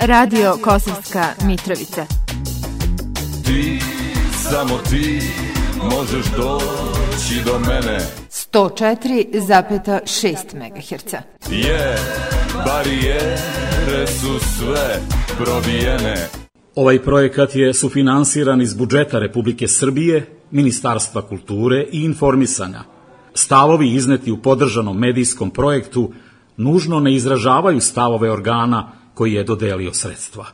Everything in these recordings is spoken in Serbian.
Radio Kosovska Mitrovica. Ti, samo ti, možeš doći do mene. 104,6 MHz. Barijere su sve probijene. Ovaj projekat je sufinansiran iz budžeta Republike Srbije, Ministarstva kulture i informisanja. Stavovi izneti u podržanom medijskom projektu nužno ne izražavaju stavove organa koji je dodelio sredstva.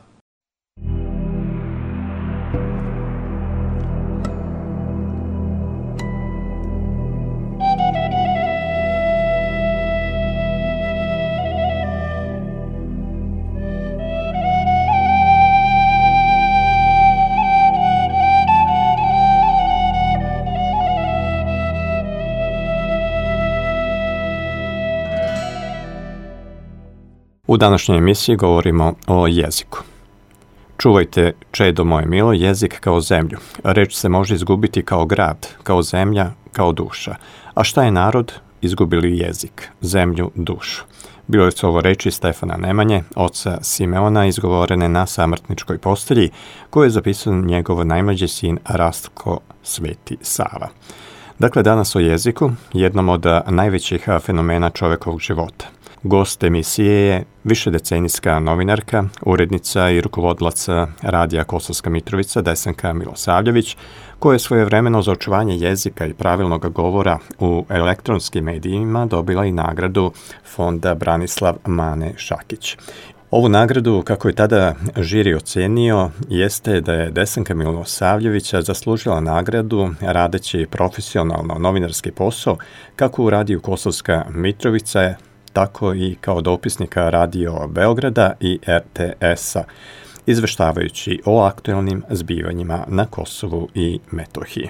U današnjoj emisiji govorimo o jeziku. Čuvajte, čedo moje milo, jezik kao zemlju. Reč se može izgubiti kao grad, kao zemlja, kao duša. A šta je narod? Izgubili jezik, zemlju, dušu. Bilo su ovo reči Stefana Nemanje, oca Simeona, izgovorene na samrtničkoj postelji, koju je zapisao njegov najmlađi sin Rastko Sveti Sava. Dakle, danas o jeziku, jednom od najvećih fenomena čovekovog života. Gost emisije je višedecenijska novinarka, urednica i rukovodilac radija Kosovska Mitrovica Desanka Milosavljević, koja je svojevremeno za očuvanje jezika i pravilnog govora u elektronskim medijima dobila i nagradu fonda Branislav Mane Šakić. Ovu nagradu, kako je tada žiri ocenio, jeste da je Desanka Milosavljević zaslužila nagradu radeći profesionalno novinarski posao kako u radiju Kosovska Mitrovica, tako i kao dopisnika Radio Beograda i RTS-a, izveštavajući o aktuelnim zbivanjima na Kosovu i Metohiji.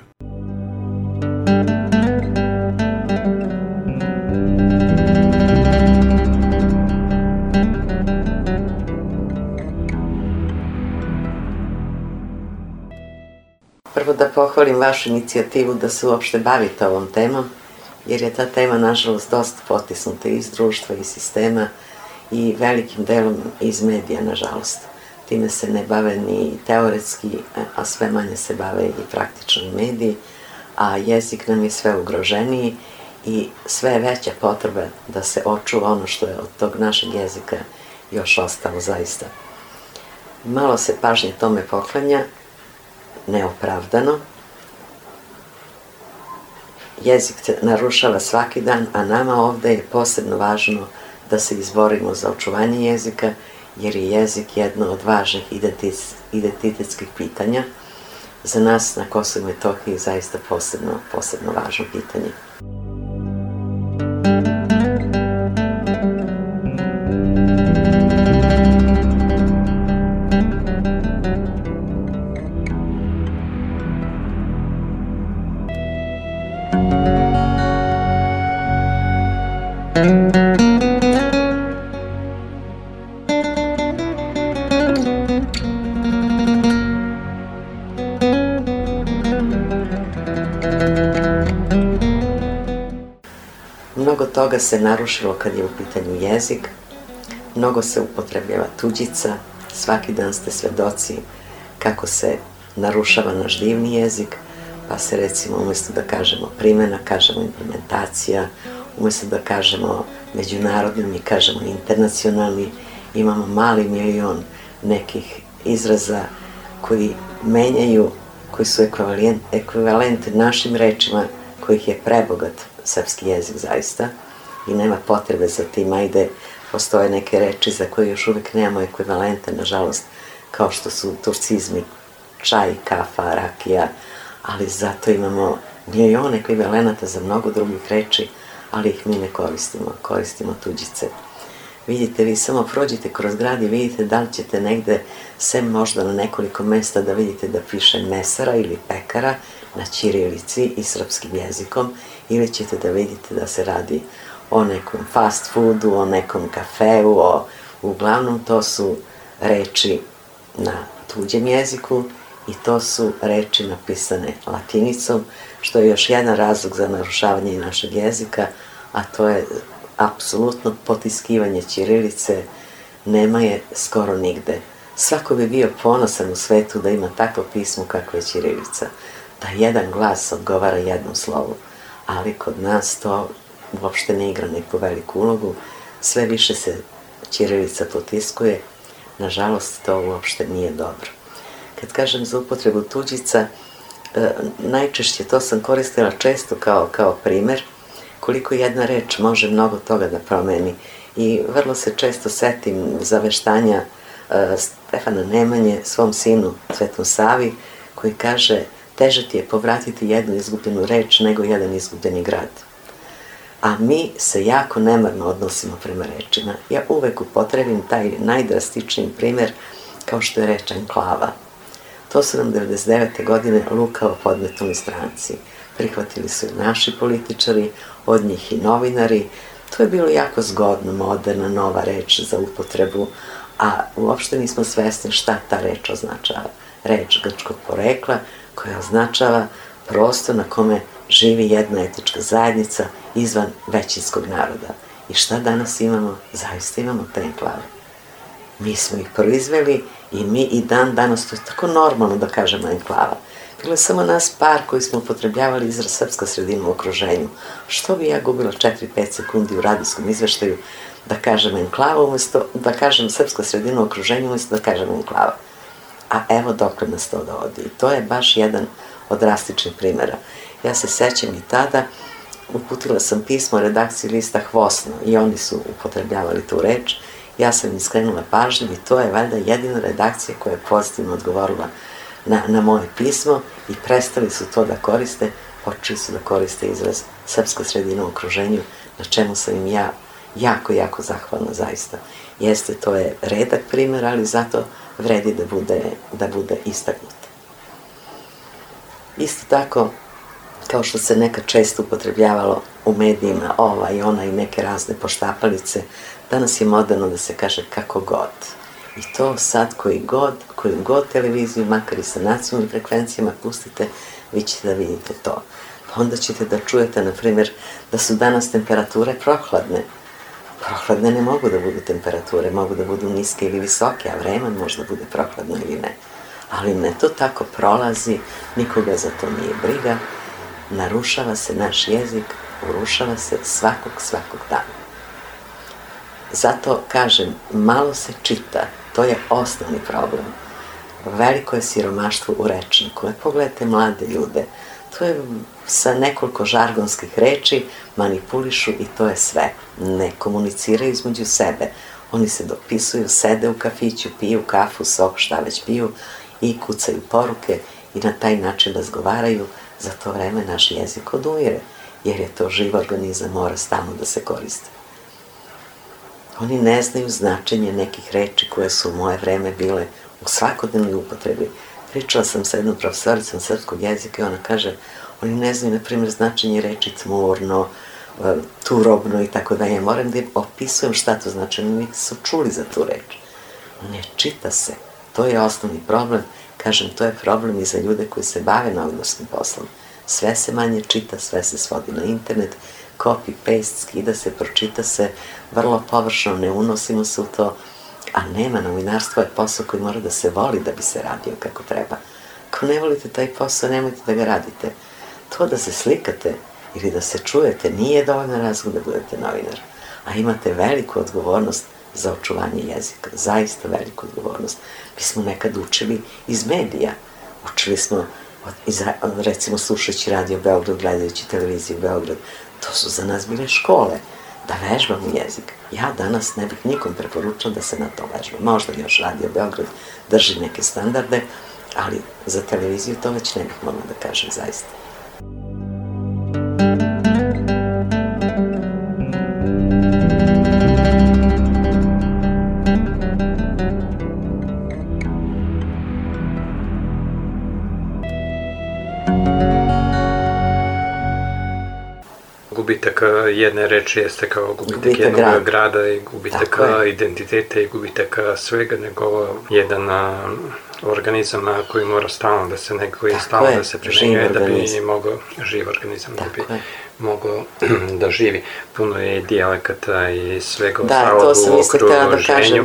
Prvo da pohvalim vašu inicijativu da se uopšte bavite ovom temom, jer je ta tema, nažalost, dosta potisnuta iz društva i sistema i velikim delom iz medija, nažalost. Time se ne bave ni teoretski, a sve manje se bave i praktično i mediji, a jezik nam je sve ugroženiji i sve veća potreba da se očuva ono što je od tog našeg jezika još ostalo zaista. Malo se pažnje tome poklanja, neopravdano. Jezik se narušava svaki dan, a nama ovde je posebno važno da se izborimo za očuvanje jezika, jer je jezik jedno od važnih identitetskih pitanja. Za nas na Kosovu i Metohiji zaista posebno važno pitanje. Mnogo toga se narušilo kad je u pitanju jezik, mnogo se upotrebljava tuđica, svaki dan ste svedoci kako se narušava naš divni jezik, pa se recimo umjesto da kažemo primjena, kažemo implementacija, umjesto da kažemo međunarodni, mi kažemo internacionalni, imamo mali milion nekih izraza koji menjaju, koji su ekvivalent našim rečima, kojih je prebogat srpski jezik zaista i nema potrebe za tim. Ajde, postoje neke reči za koje još uvijek nemamo ekvivalente, nažalost, kao što su turcizmi, čaj, kafa, rakija, ali zato imamo milion ekvivalenata za mnogo drugih reči, ali ih mi ne koristimo tuđice. Vidite, vi samo prođite kroz grad i vidite da li ćete negde, sem možda na nekoliko mesta, da vidite da piše mesara ili pekara na ćirilici i srpskim jezikom, ili ćete da vidite da se radi o nekom fast foodu, o nekom kafeu, uglavnom to su reči na tuđem jeziku i to su reči napisane latinicom, što je još jedan razlog za narušavanje našeg jezika, a to je apsolutno potiskivanje ćirilice, nema je skoro nigde. Svako bi bio ponosan u svetu da ima takvo pismo kakvo je ćirilica, da jedan glas odgovara jednom slovu, ali kod nas to uopšte ne igra neku veliku ulogu, sve više se ćirilica potiskuje, nažalost to uopšte nije dobro. Kad kažem za upotrebu tuđica, najčešće to sam koristila često kao primer, koliko jedna reč može mnogo toga da promeni. I vrlo se često setim zaveštanja Stefana Nemanje svom sinu Svetom Savi, koji kaže: teže ti je povratiti jednu izgubljenu reč nego jedan izgubljeni grad. A mi se jako nemarno odnosimo prema rečima. Ja uvek upotrebim taj najdrastičniji primer kao što je reč enklava. To su nam 99. godine lukavo podmetnuli stranci. Prihvatili su i naši političari, od njih i novinari. To je bilo jako zgodno, moderna, nova reč za upotrebu, a uopšte nismo svesni šta ta reč označava. Reč grčkog porekla koja označava prostor na kome živi jedna etnička zajednica izvan većinskog naroda. I šta danas imamo? Zaista imamo te enklave. Mi smo ih proizveli i mi i dan danas, to je tako normalno da kažemo enklava. Bilo je samo nas par koji smo upotrebljavali izraz srpska sredina u okruženju. Što bi ja gubila 4-5 sekundi u radijskom izveštaju da kažem enklava umjesto da kažem srpska sredina u okruženju umjesto da kažem enklava. A evo dokle nas to dovodi. I to je baš jedan od drastičnih primjera. Ja se sećam i tada, uputila sam pismo redakciji lista Hvosno i oni su upotrebljavali tu reč. Ja sam im skrenula pažnju i to je valjda jedina redakcija koja je pozitivno odgovorila na moje pismo i prestali su to da koriste, počeli su da koriste izraz srpska sredina u okruženju, na čemu sam im ja jako zahvalna zaista. Jeste, to je redak primjer, ali zato vredi da bude istaknut. Isto tako, kao što se nekad često upotrebljavalo u medijima ova i ona i neke razne poštapalice, danas je moderno da se kaže kako god. I to sad koju god televiziju, makar i sa nacionalnim frekvencijama pustite, vi ćete da vidite to. Pa onda ćete da čujete, na primjer, da su danas temperature prohladne. Prohladne ne mogu da budu temperature, mogu da budu niske ili visoke, a vreme možda bude prohladno ili ne. Ali ne, to tako prolazi, nikoga za to nije briga, narušava se naš jezik, urušava se svakog dana. Zato kažem, malo se čita, to je osnovni problem. Veliko je siromaštvo u rečniku. Pogledajte mlade ljude, to je sa nekoliko žargonskih reči, manipulišu i to je sve. Ne komuniciraju između sebe. Oni se dopisuju, sede u kafiću, piju kafu, sok, šta već piju i kucaju poruke i na taj način razgovaraju. Za to vreme naš jezik odumire, jer je to živ organizam, mora stalno da se koriste. Oni ne znaju značenje nekih reči koje su u moje vreme bile u svakodnevnoj upotrebi. Pričala sam sa jednom profesoricom srpskog jezika i ona kaže, oni ne znaju, na primjer, značenje reči tmurno, turobno i tako da. Ja moram da opisujem šta to znači, oni su čuli za tu reč. Ne čita se. To je osnovni problem. Kažem, to je problem i za ljude koji se bave novinarskim poslom. Sve se manje čita, sve se svodi na internet, copy-paste, skida se, pročita se, vrlo površno, ne unosimo se u to, a nema, novinarstvo je posao koji mora da se voli da bi se radio kako treba. Ako ne volite taj posao, nemojte da ga radite. To da se slikate ili da se čujete nije dovoljno razlog da budete novinar, a imate veliku odgovornost za očuvanje jezika, zaista veliku odgovornost. Mi smo nekad učili iz medija, učili smo, recimo slušajući Radio Beograd, gledajući televiziju Beograd, to su za nas bile škole, da vežbamo jezik. Ja danas ne bih nikom preporučila da se na to vežba. Možda još Radio Beograd drži neke standarde, ali za televiziju to već ne bih mogla da kažem zaista. Gubitak jedne reči jeste kao gubitak jednog grada i gubitak identiteta i gubitak svega, nego jedan organizam koji mora stalno da se neguje, stalno da se primenjuje da bi mogao, živ organizam, da bi mogao da živi. Puno je dijalekata i svega ostalog u okruženju.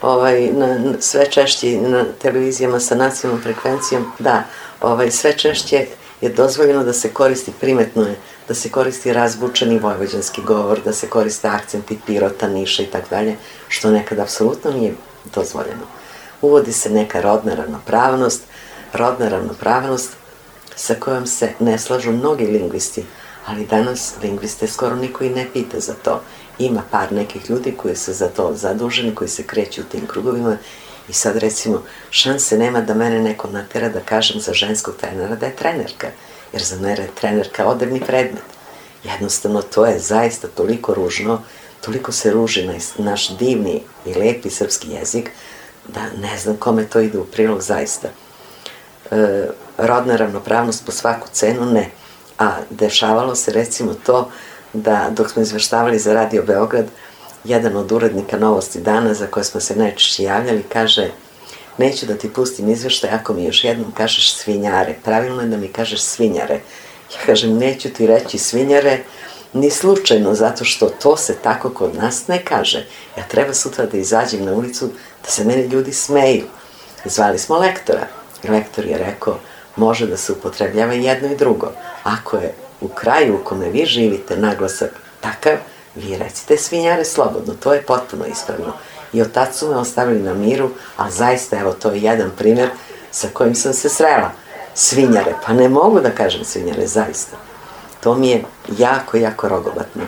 sve češće na televizijama sa nacionalnom frekvencijom, da, sve češće je dozvoljeno da se koristi, primetno je, da se koristi razbučeni vojvođanski govor, da se koriste akcenti Pirota, Niša i tako dalje, što nekad apsolutno nije dozvoljeno. Uvodi se neka rodna ravnopravnost sa kojom se ne slažu mnogi lingvisti, ali danas lingviste skoro niko i ne pita za to. Ima par nekih ljudi koji su za to zaduženi, koji se kreću u tim krugovima i sad recimo šanse nema da mene neko natera da kažem za ženskog trenera da je trenerka, jer za mene je trenerka odevni predmet. Jednostavno to je zaista toliko ružno, toliko se ruži naš divni i lepi srpski jezik, da ne znam kome to ide u prilog zaista. Rodna ravnopravnost po svaku cenu ne, a dešavalo se recimo to da dok smo izveštavali za Radio Beograd, jedan od urednika Novosti dana za koje smo se najčešće javljali kaže: neću da ti pustim izveštaj ako mi još jednom kažeš svinjare, pravilno je da mi kažeš svinjare. Ja kažem, neću ti reći svinjare ni slučajno, zato što to se tako kod nas ne kaže. Ja treba sutra da izađem na ulicu da se meni ljudi smeju. Zvali smo lektora. Lektor je rekao, može da se upotrebljava jedno i drugo. Ako je u kraju u kome vi živite naglasak takav, vi recite svinjare slobodno, to je potpuno ispravno. I od tad su me ostavili na miru, a zaista, evo, to je jedan primjer sa kojim sam se srela. Svinjare, pa ne mogu da kažem svinjare, zaista. To mi je jako, jako rogobatno.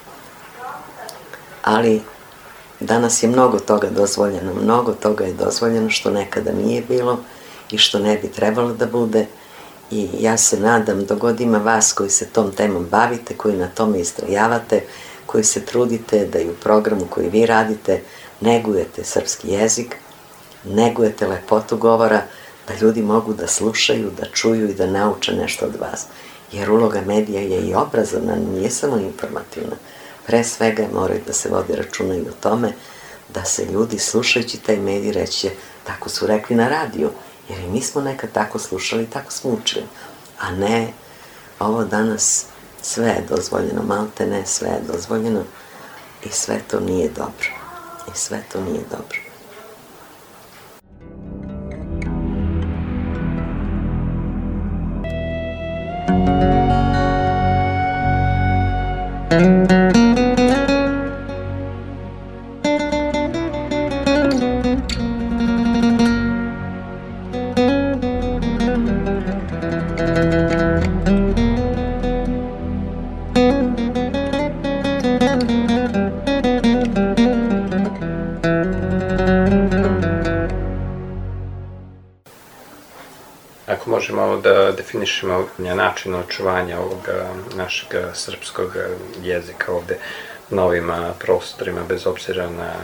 Ali danas je mnogo toga dozvoljeno što nekada nije bilo i što ne bi trebalo da bude. I ja se nadam, dogod ima vas koji se tom temom bavite, koji na tome istrajavate, koji se trudite da i u programu koji vi radite negujete srpski jezik, negujete lepotu govora, da ljudi mogu da slušaju, da čuju i da nauče nešto od vas. Jer uloga medija je i obrazovna, nije samo informativna. Pre svega moraju da se vodi računa i o tome da se ljudi slušajući taj medij reći, tako su rekli na radiju, jer i mi smo nekad tako slušali, tako smo učili. A ne, ovo danas sve je dozvoljeno, malte ne, sve je dozvoljeno i sve to nije dobro. I sve to nije dobro. Ako možemo da definišemo način očuvanja ovog našeg srpskog jezika ovde na ovim prostorima, bez obzira na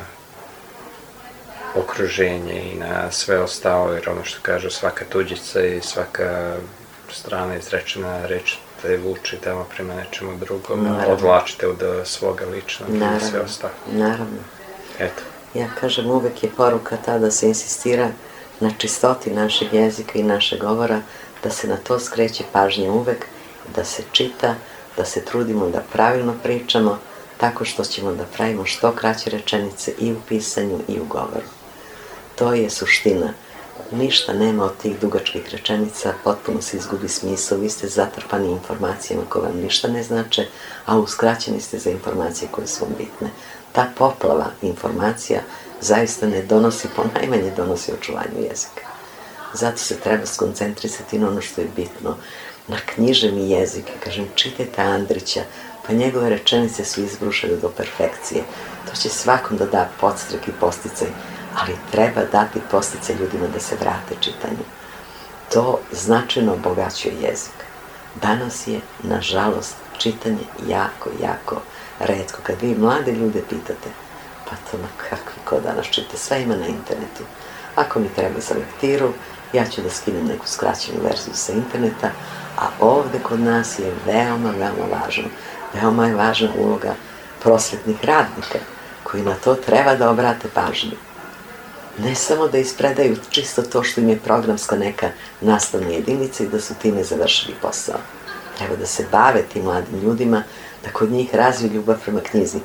okruženje i na sve ostalo, jer ono što kažu, svaka tuđica i svaka strana izrečena reč te vuči tamo prema nečemu drugom, odvlačite od svoga ličnog i sve ostalo. Naravno. Eto. Ja kažem, uvek je poruka ta da se insistira na čistoti našeg jezika i našeg govora, da se na to skreće pažnja uvek, da se čita, da se trudimo da pravilno pričamo, tako što ćemo da pravimo što kraće rečenice i u pisanju i u govoru. To je suština. Ništa nema od tih dugačkih rečenica, potpuno se izgubi smisao, vi ste zatrpani informacijama koje vam ništa ne znače, a uskraćeni ste za informacije koje su vam bitne. Ta poplava informacija zaista ne donosi, ponajmanje donosi očuvanju jezika. Zato se treba skoncentrisati na ono što je bitno, na književni jezik. Kažem, čitajte Andrića, pa njegove rečenice su izbrušene do perfekcije. To će svakom da da podstrek i posticaj, ali treba dati posticaj ljudima da se vrate čitanju. To značajno obogaćuje jezik. Danas je, nažalost, čitanje jako, jako retko. Kad vi mlade ljude pitate, pa to kakvi ko danas čita, sve ima na internetu. Ako mi treba za lektiru, ja ću da skinem neku skraćenu verziju sa interneta, a ovde kod nas je veoma, veoma važno. Veoma je važna uloga prosvetnih radnika, koji na to treba da obrate pažnju. Ne samo da ispredaju čisto to što im je programska neka nastavna jedinica i da su time završili posao. Treba da se bave tim mladim ljudima, da kod njih razviju ljubav prema knjizi.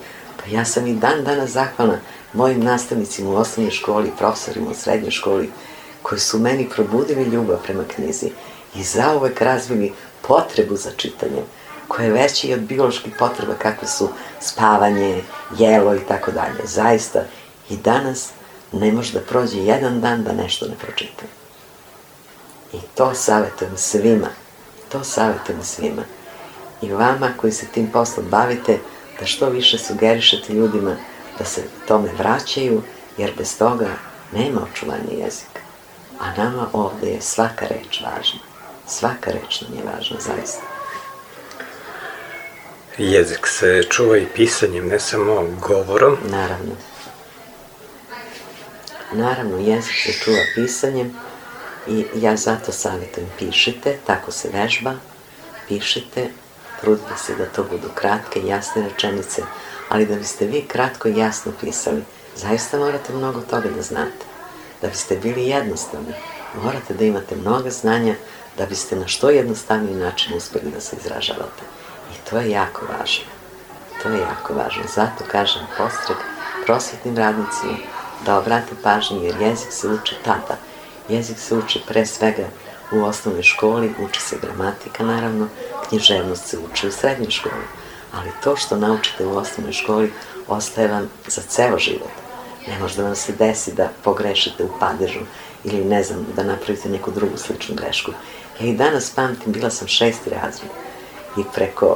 Pa ja sam i dan danas zahvalna mojim nastavnicima u osnovnoj školi, profesorima u srednjoj školi, koji su meni probudili ljubav prema knjizi i zauvek razvili potrebu za čitanjem, koja je veća i od bioloških potreba kakve su spavanje, jelo i tako dalje. Zaista, i danas ne može da prođe jedan dan da nešto ne pročitam. I to savjetujem svima. To savjetujem svima. I vama koji se tim poslom bavite, da što više sugerišete ljudima da se tome vraćaju, jer bez toga nema očuvanja jezika. A nama ovde je svaka reč važna. Svaka reč nam je važna, zaista. Jezik se čuva i pisanjem, ne samo govorom. Naravno. Naravno, jezik se čuva pisanjem i ja zato savjetujem, pišite, tako se vežba, pišite, trudite se da to budu kratke i jasne rečenice, ali da biste vi kratko i jasno pisali, zaista morate mnogo toga da znate. Da biste bili jednostavni, morate da imate mnoga znanja da biste na što jednostavniji način uspeli da se izražavate. I to je jako važno. To je jako važno. Zato kažem podstrek prosvetnim radnicima da obrate pažnju, jer jezik se uči tada. Jezik se uči pre svega u osnovnoj školi, uči se gramatika naravno, književnost se uči u srednjoj školi. Ali to što naučite u osnovnoj školi ostaje vam za ceo život. Ne može da vam se desi da pogrešite u padežu ili ne znam, da napravite neku drugu sličnu grešku. Ja i danas pamtim, bila sam 6. razred i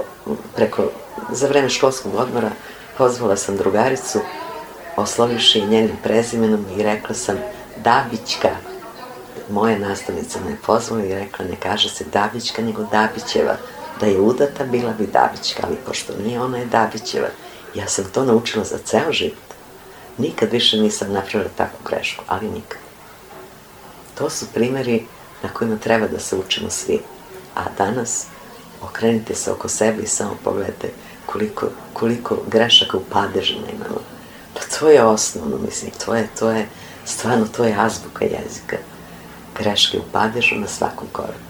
za vreme školskog odmora pozvala sam drugaricu, oslovivši njenim prezimenom i rekla sam Dabićka. Moja nastavnica me pozvala i rekla, ne kaže se Dabićka, nego Dabićeva. Da je udata, bila bi Dabićka, ali pošto nije, ona je Dabićeva. Ja sam to naučila za ceo život. Nikad više nisam napravila takvu grešku, ali nikad. To su primjeri na kojima treba da se učimo svi. A danas okrenite se oko sebe i samo pogledajte koliko grešaka u padežima imamo. Pa to je osnovno, mislim, to je stvarno, to je azbuka jezika. Greške u padežu na svakom koraku.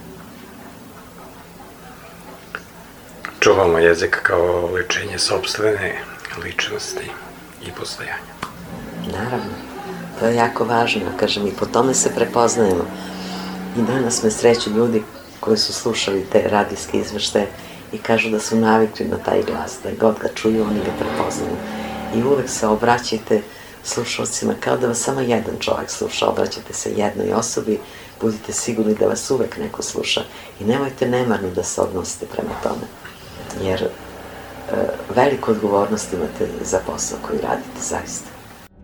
Čuvamo jezik kao lečenje sopstvene ličnosti i postojanja. Naravno, to je jako važno, kažem, i po tome se prepoznajemo. I danas me sreću ljudi koji su slušali te radijske izveštaje i kažu da su navikli na taj glas, da god ga čuju, oni ga prepoznaju. I uvek se obraćajte slušalcima kao da vas samo jedan čovjek sluša, obraćajte se jednoj osobi, budite sigurni da vas uvek neko sluša i nemojte nemarno da se odnosite prema tome, jer veliku odgovornost imate za posao koji radite, zaista.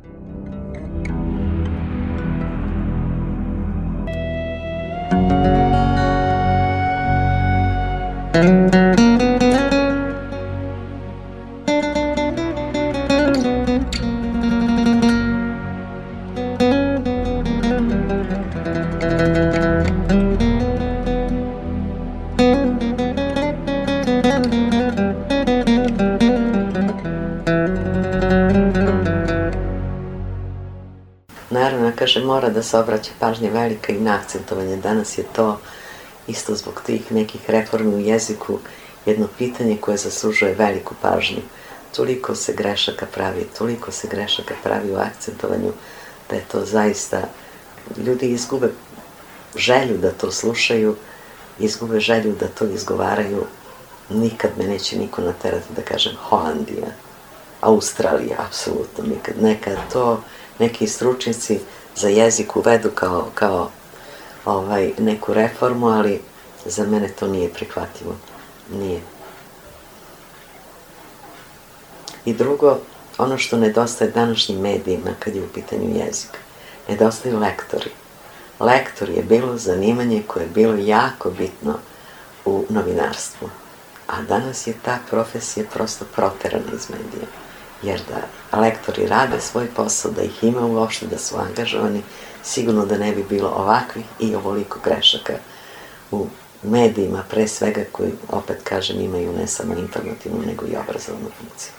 Naravno, kaže, mora da se obraća pažnja velika i na akcentovanje. Danas je to isto zbog tih nekih reformi u jeziku jedno pitanje koje zaslužuje veliku pažnju. Toliko se grešaka pravi u akcentovanju, da je to zaista, ljudi izgube želju da to slušaju, izgube želju da to izgovaraju. Nikad me neće niko naterati da kažem Holandija, Australija, apsolutno nikad. Nekad to neki stručnjaci za jezik uvedu kao neku reformu, ali za mene to nije prihvatljivo. Nije. I drugo, ono što nedostaje današnjim medijima kad je u pitanju jezik, nedostaju lektori. Lektor je bilo zanimanje koje je bilo jako bitno u novinarstvu, a danas je ta profesija prosto proterana iz medija. Jer da lektori rade svoj posao, da ih ima uopšte, da su angažovani, sigurno da ne bi bilo ovakvih i ovoliko grešaka u medijima, pre svega koji, opet kažem, imaju ne samo informativnu, nego i obrazovnu funkciju.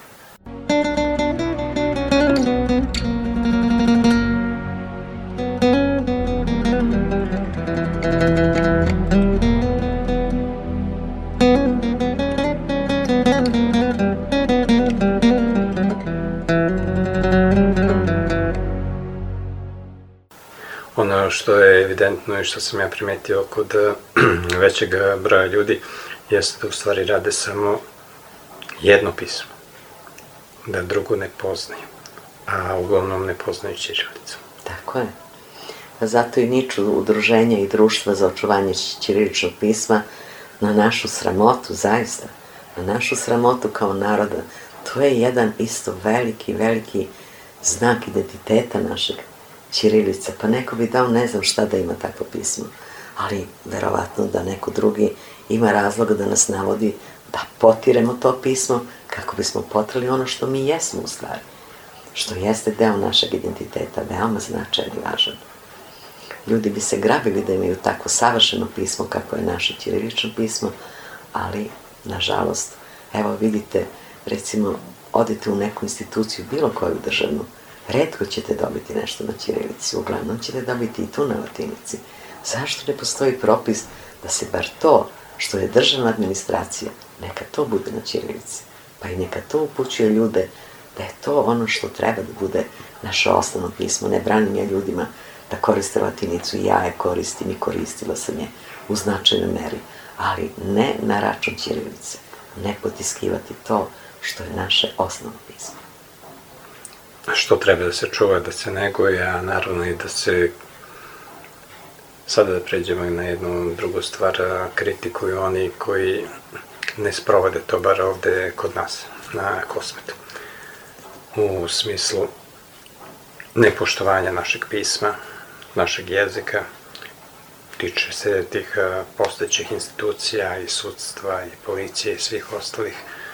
ono što je evidentno i što sam ja primetio kod većeg broja ljudi jeste da u stvari rade samo jedno pismo, da drugo ne poznaju, a uglavnom ne poznaju ćirilicu. Tako je. Zato i niču udruženja i društva za očuvanje ćiriličnog pisma, na našu sramotu, zaista, na našu sramotu kao naroda. To je jedan isto veliki znak identiteta našeg, ćirilica. Pa neko bi dao ne znam šta da ima takvo pismo, ali verovatno da neko drugi ima razloga da nas navodi da potiremo to pismo kako bismo potrali ono što mi jesmo u stvari, što jeste deo našeg identiteta, veoma značajan i važan. Ljudi bi se grabili da imaju tako savršeno pismo kako je naše ćirilično pismo, ali, nažalost, evo vidite, recimo, odete u neku instituciju, bilo koju državnu, retko ćete dobiti nešto na ćirilici, uglavnom ćete dobiti i tu na latinici. Zašto ne postoji propis da se bar to što je državna administracija, neka to bude na ćirilici, pa i neka to upućuje ljude da je to ono što treba da bude naše osnovno pismo. Ne branim ja ljudima da koriste latinicu, i ja je koristim i koristila sam je u značajnoj meri, ali ne na račun ćirilice, ne potiskivati to što je naše osnovno pismo. Što treba da se čuva, da se neguje, a naravno i da se, sada da pređemo na jednu drugu stvar, kritikuju oni koji ne sprovode to bar ovde kod nas, na Kosmetu. U smislu nepoštovanja našeg pisma, našeg jezika, tiče se tih postojećih institucija i sudstva i policije i svih ostalih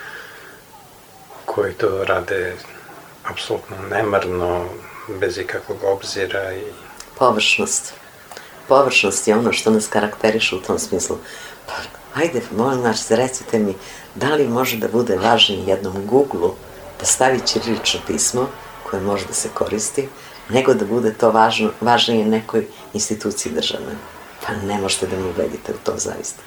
koji to rade apsolutno nemarno, bez ikakvog obzira i... Površnost. Površnost je ono što nas karakteriše u tom smislu. Pa, ajde, molim vas, recite mi, da li može da bude važnije jednom Google-u da stavi ćirilično pismo koje može da se koristi, nego da bude to važnije nekoj instituciji državnoj? Pa ne možete da me ubedite u to zaista.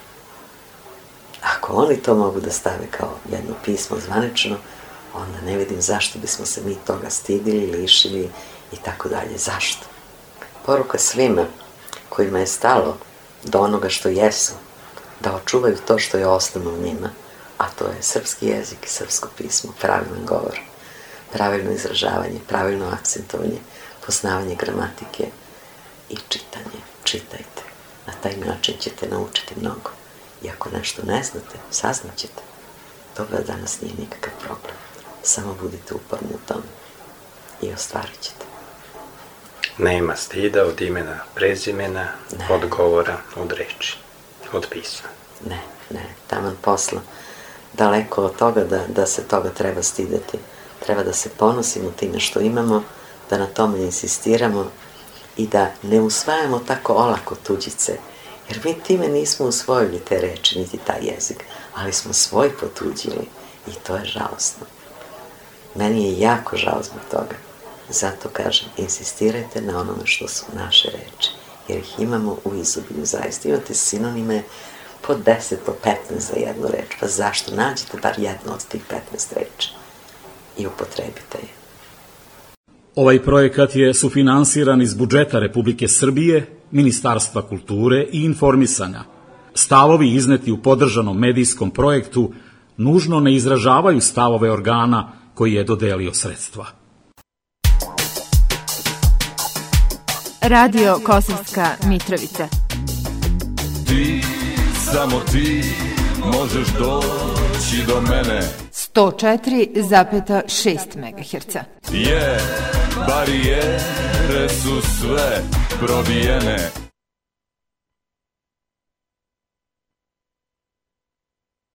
Ako oni to mogu da stave kao jedno pismo zvanično, onda ne vidim zašto bismo se mi toga stidili, lišili i tako dalje. Zašto? Poruka svima kojima je stalo do onoga što jesu, da očuvaju to što je osnovno u njima, a to je srpski jezik i srpsko pismo, pravilan govor, pravilno izražavanje, pravilno akcentovanje, poznavanje gramatike i čitanje. Čitajte. Na taj način ćete naučiti mnogo. I ako nešto ne znate, saznaćete. Toga danas nije nikakav problem. Samo budite uporni u tome i ostvarit ćete. Nema stida od imena, prezimena, od govora, od reči, od pisma. Ne, taman posla. Daleko od toga da se toga treba stideti. Treba da se ponosimo time što imamo, da na tome insistiramo i da ne usvajamo tako olako tuđice, jer mi time nismo usvojili te reči, niti taj jezik, ali smo svoj potuđili i to je žalostno. Meni je jako žao zbog toga. Zato kažem, insistirajte na onome što su naše reči, jer ih imamo u izobilju zaista. Imate sinonime po 10, po 15 za jednu reč, pa zašto? Nađite bar jednu od tih 15 reči i upotrebite je. Ovaj projekat je sufinansiran iz budžeta Republike Srbije, Ministarstva kulture i informisanja. Stavovi izneti u podržanom medijskom projektu nužno ne izražavaju stavove organa koji je dodelio sredstva. Radio Kosovska Mitrovica. Ti, samo ti, možeš doći do mene. 104,6 MHz. Barijere su sve probijene.